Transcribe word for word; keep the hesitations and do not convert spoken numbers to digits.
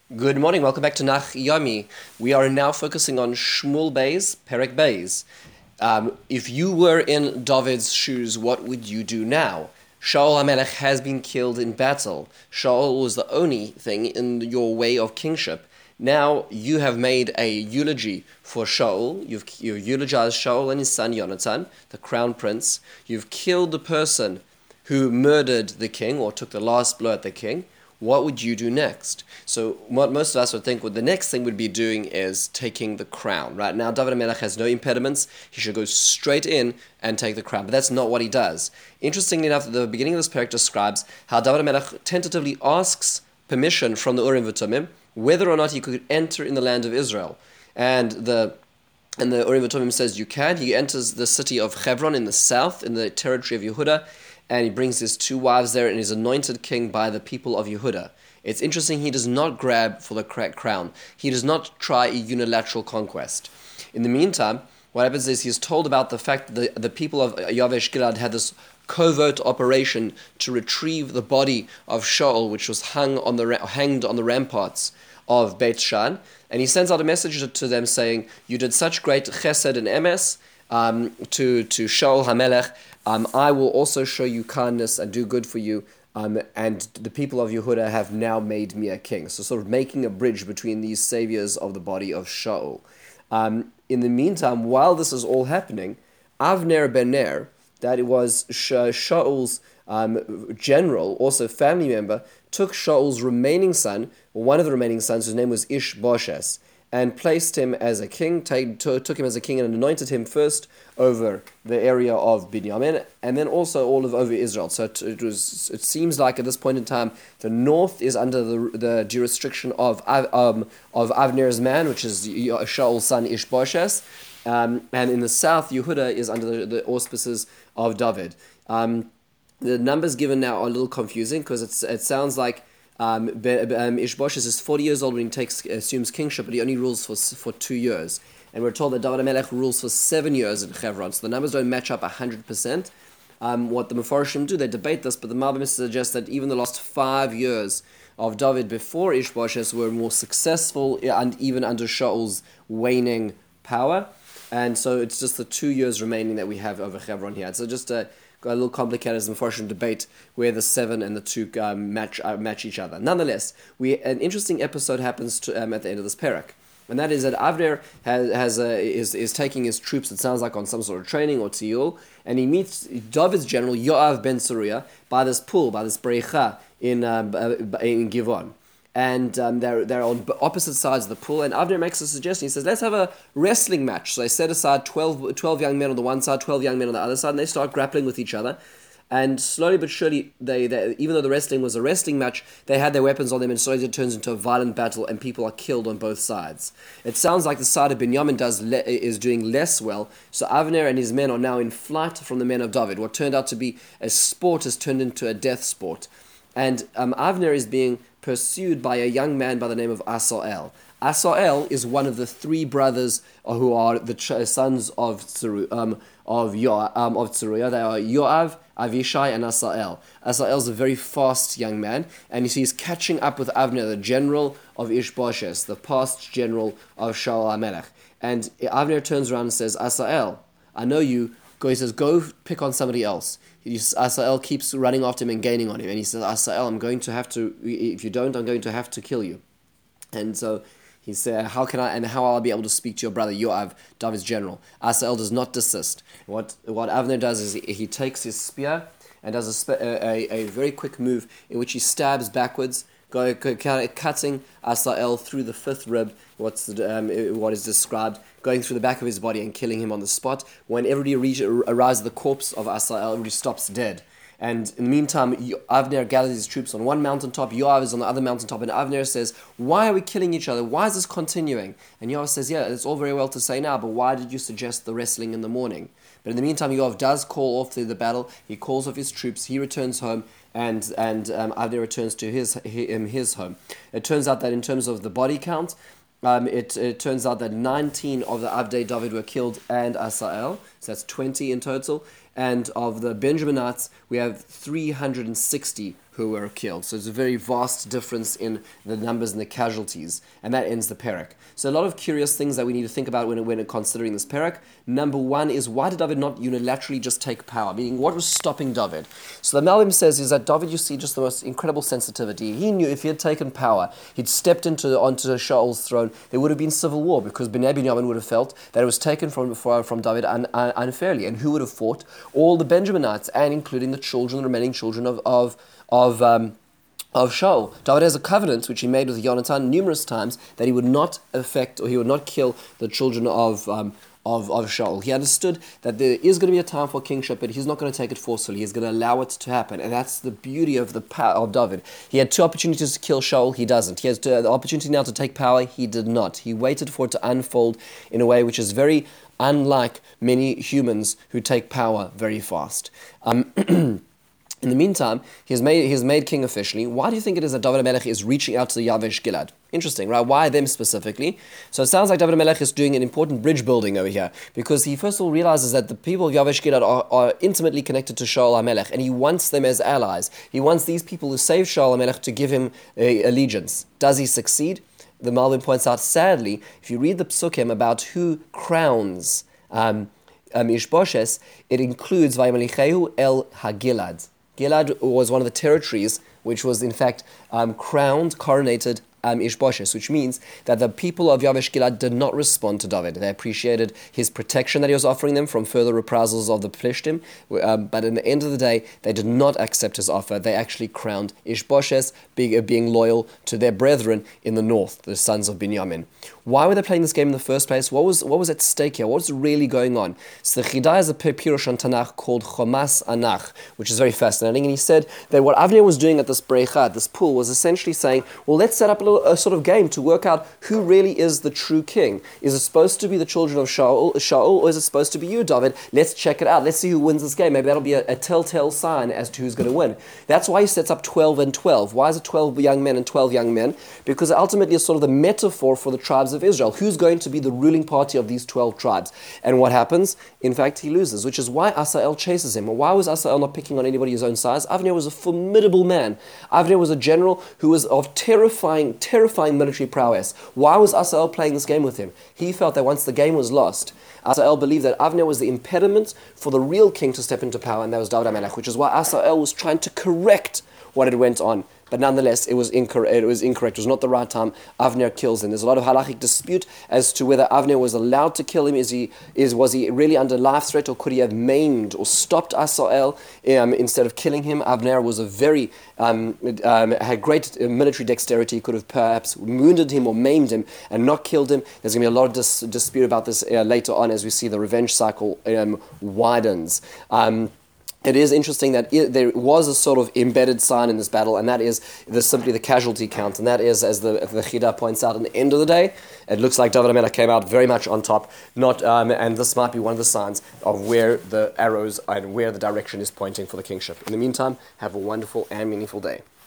Good morning, welcome back to Nach Yomi. We are now focusing on Shmuel Beis, Perek Beis. Um, if you were in David's shoes, what would you do now? Shaul HaMelech has been killed in battle. Shaul was the only thing in your way of kingship. Now you have made a eulogy for Shaul. You've, you've eulogized Shaul and his son Yonatan, the crown prince. You've killed the person who murdered the king or took the last blow at the king. What would you do next? So what most of us would think what the next thing would be doing is taking the crown. Right now, David HaMelech has no impediments. He should go straight in and take the crown. But that's not what he does. Interestingly enough, the beginning of this parak describes how David HaMelech tentatively asks permission from the Urim v'Tumim whether or not he could enter in the land of Israel. And the and the Urim v'Tumim says you can. He enters the city of Hebron in the south, in the territory of Yehuda, and he brings his two wives there and is anointed king by the people of Yehuda. It's interesting, he does not grab for the crown. He does not try a unilateral conquest. In the meantime, what happens is he's told about the fact that the, the people of Yavesh Gilad had this covert operation to retrieve the body of Shaul, which was hung on the hanged on the ramparts of Beit Shan. And he sends out a message to them saying, you did such great chesed and emes um, to, to Shaul HaMelech, Um, I will also show you kindness and do good for you, um, and the people of Yehuda have now made me a king. So sort of making a bridge between these saviors of the body of Shaul. Um, in the meantime, while this is all happening, Avner ben Ner, that it was Sha- Shaul's um, general, also family member, took Shaul's remaining son, or one of the remaining sons, whose name was Ishbosheth, and placed him as a king, t- t- took him as a king and anointed him first over the area of Binyamin, and then also all of over Israel. So it, it was. It seems like at this point in time, the north is under the the jurisdiction of um, of Avner's man, which is Shaul's son Ishbosheth, um, and in the south, Yehuda is under the, the auspices of David. Um, the numbers given now are a little confusing because it's it sounds like. Um, um, Ishbosheth is forty years old when he takes assumes kingship, but he only rules for for two years. And we're told that David HaMelech rules for seven years in Hebron, so the numbers don't match up one hundred percent. Um, what the Mefarshim do, they debate this, but the Malbim suggests that even the last five years of David before Ishbosheth were more successful, and even under Shaul's waning power. And so it's just the two years remaining that we have over Hebron here. So just a got a little complicated as unfortunate debate where the seven and the two um, match uh, match each other. Nonetheless, we an interesting episode happens to, um, at the end of this parak, and that is that Avner has, has a, is is taking his troops. It sounds like on some sort of training or tiyul, and he meets David's general Yoav ben Tzeruiah by this pool, by this breicha in um, in Givon. And um, they're they're on opposite sides of the pool, and Avner makes a suggestion. He says, let's have a wrestling match. So they set aside twelve, twelve young men on the one side, twelve young men on the other side, and they start grappling with each other. And slowly but surely, they, they even though the wrestling was a wrestling match, they had their weapons on them, and slowly it turns into a violent battle, and people are killed on both sides. It sounds like the side of Binyamin does le- is doing less well, so Avner and his men are now in flight from the men of David. What turned out to be a sport has turned into a death sport. And um, Avner is being pursued by a young man by the name of Asael. Asael is one of the three brothers who are the ch- sons of Tzeru, um, of Yo- um, of Tzeruiah. They are Yoav, Avishai, and Asael. Asael is a very fast young man, and he's catching up with Avner, the general of Ishbosheth, the past general of Shaul HaMelech. And Avner turns around and says, Asael, I know you. Go, he says, go pick on somebody else. He, Asael keeps running after him and gaining on him. And he says, Asael, I'm going to have to, if you don't, I'm going to have to kill you. And so he said, how can I, and how I'll be able to speak to your brother Yoav, David's general. Asael does not desist. What what Avner does is he, he takes his spear and does a, spe- a, a, a very quick move in which he stabs backwards, Go, go, cutting Asael through the fifth rib, what's the, um, what is described, going through the back of his body and killing him on the spot. When everybody reach, arrives at the corpse of Asael, everybody stops dead. And in the meantime, Avner gathers his troops on one mountaintop, Yoav is on the other mountaintop, and Avner says, why are we killing each other? Why is this continuing? And Yoav says, yeah, it's all very well to say now, but why did you suggest the wrestling in the morning? But in the meantime, Yoav does call off to the battle, he calls off his troops, he returns home, and and um, Avner returns to his, his his home. It turns out that in terms of the body count, um, it, it turns out that nineteen of the Avdei David were killed and Asael, So that's twenty in total. And of the Benjaminites, we have three hundred sixty who were killed. So it's a very vast difference in the numbers and the casualties. And that ends the parak. So a lot of curious things that we need to think about when, when considering this parak. Number one is, why did David not unilaterally just take power? Meaning, what was stopping David? So the Malbim says is that David, you see, just the most incredible sensitivity. He knew if he had taken power, he'd stepped into onto Shaul's throne, there would have been civil war, because Bnei Binyamin would have felt that it was taken from from David un, un, unfairly. And who would have fought? All the Benjaminites, and including the children, the remaining children of of of um, of Shaul. David has a covenant which he made with Yonatan numerous times that he would not affect, or he would not kill the children of um, of of Shaul. He understood that there is going to be a time for kingship, but he's not going to take it forcefully. He's going to allow it to happen, and that's the beauty of the power of David. He had two opportunities to kill Shaul. He doesn't. He has the opportunity now to take power. He did not. He waited for it to unfold in a way which is very unlike many humans who take power very fast. Um, In the meantime, he's made he's made king officially. Why do you think it is that David HaMelech is reaching out to the Yavesh Gilad? Interesting, right? Why them specifically? So it sounds like David HaMelech is doing an important bridge building over here, because he first of all realizes that the people of Yavesh Gilad are, are intimately connected to Shaul HaMelech, and he wants them as allies. He wants these people who saved Shaul HaMelech to give him uh, allegiance. Does he succeed? The Malbim points out, sadly, if you read the psukim about who crowns um, um, Ishboshes, it includes Vayamalichehu el HaGilad. Gilad was one of the territories which was in fact um, crowned, coronated um, Ishboshes, which means that the people of Yavesh Gilad did not respond to David. They appreciated his protection that he was offering them from further reprisals of the Plishtim, um, but in the end of the day, they did not accept his offer. They actually crowned Ishboshes, being, uh, being loyal to their brethren in the north, the sons of Binyamin. Why were they playing this game in the first place? What was what was at stake here? What was really going on? So the Chida has a Pirush on Tanakh called Chomas Anach, which is very fascinating. And he said that what Avner was doing at this Breicha, at this pool, was essentially saying, well, let's set up a, little, a sort of game to work out who really is the true king. Is it supposed to be the children of Shaul, Shaul or is it supposed to be you, David? Let's check it out. Let's see who wins this game. Maybe that'll be a, a telltale sign as to who's going to win. That's why he sets up twelve and twelve. Why is it twelve young men and twelve young men? Because ultimately it's sort of the metaphor for the tribes of Israel. Who's going to be the ruling party of these twelve tribes? And what happens? In fact, he loses, which is why Asael chases him. Why was Asael not picking on anybody his own size? Avner was a formidable man. Avner was a general who was of terrifying, terrifying military prowess. Why was Asael playing this game with him? He felt that once the game was lost, Asael believed that Avner was the impediment for the real king to step into power, and that was David HaMelech, which is why Asael was trying to correct what had went on. But nonetheless, it was incorrect. It was incorrect. It was not the right time. Avner kills him. There's a lot of halachic dispute as to whether Avner was allowed to kill him. Is he is was he really under life threat, or could he have maimed or stopped Asael um, instead of killing him? Avner was a very um, um, had great military dexterity. He could have perhaps wounded him or maimed him and not killed him. There's going to be a lot of dis- dispute about this uh, later on as we see the revenge cycle um, widens. Um, It is interesting that it, there was a sort of embedded sign in this battle, and that is the, simply the casualty count. And that is, as the, the Chida points out, at the end of the day, it looks like David HaMelech came out very much on top. Not, um, and this might be one of the signs of where the arrows and where the direction is pointing for the kingship. In the meantime, have a wonderful and meaningful day.